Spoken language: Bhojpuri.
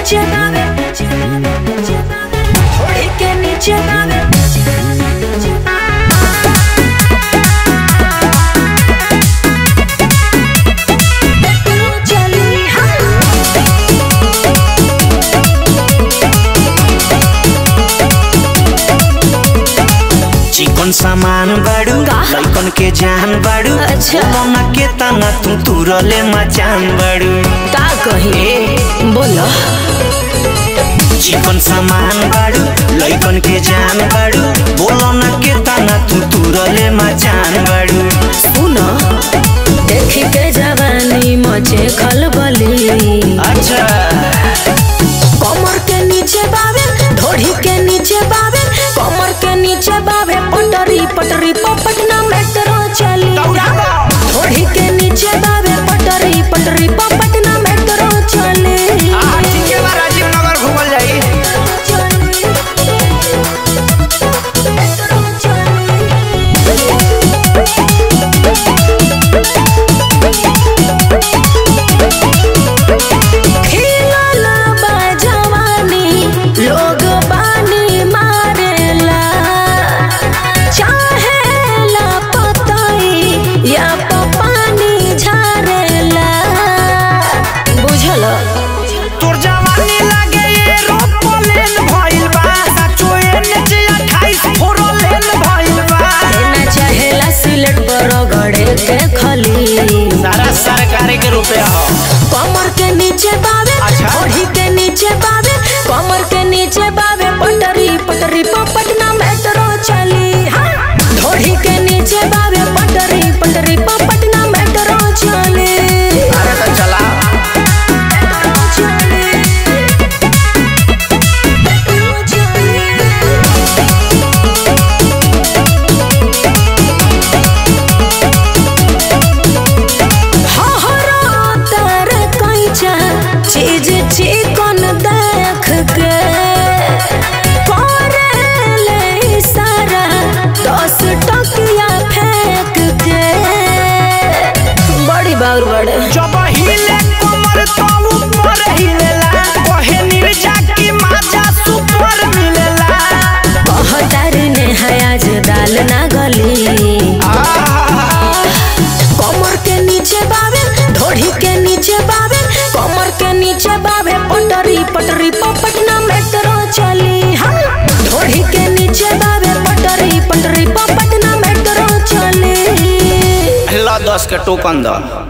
नीचे बावे, थोड़ी के नीचे बावे। चिकन सामान बाड़ू लइकन के जान बाड़ू। अच्छा मना के तना तू तुरले मचान बाड़ू। का कहे बोलो। चिकन सामान बाड़ू लइकन के जान बाड़ू। बोलो ना के तना तू तुरले मचान बाड़ू। सुनो देखी के जवानी मचे खलबली। अच्छा कमर के नीचे बावे, ढोढ़ी के नीचे बावे, कमर के नीचे बावे। पटरी पटरी पटना मेट्रो चली। ढोढ़ी के नीचे बावे, पटरी पटरी पटना मेट्रो चली। राजीवनगर घूमल जाई। सारा सरकारी के रुपया हो। कमर के नीचे बावे, ढोढ़ी के नीचे बावे, कमर के नीचे बावे। पटरी पटरी पटना मेट्रो चली। ढोढ़ी के नीचे बावे, पटरी पटरी पटना मेट्रो चली। अरे तो चला चीज चिकन देख के करे सारा 10 टकिया फेंक के। बड़ी बार बड़े जब हिले कमर तो ऊपर हिलेला। कहे निर्जा की माजा सुपर मिलेला। कहतर ने आज दाल ना गली। कमर के नीचे बावे, ढोढ़ी के नीचे बावे, कमर के नीचे बावे। पटरी पटरी पटना मेट्रो चली। ढोढ़ी के नीचे बावे, पटरी पटरी पटना मेट्रो चली। 10 के टोकन दो।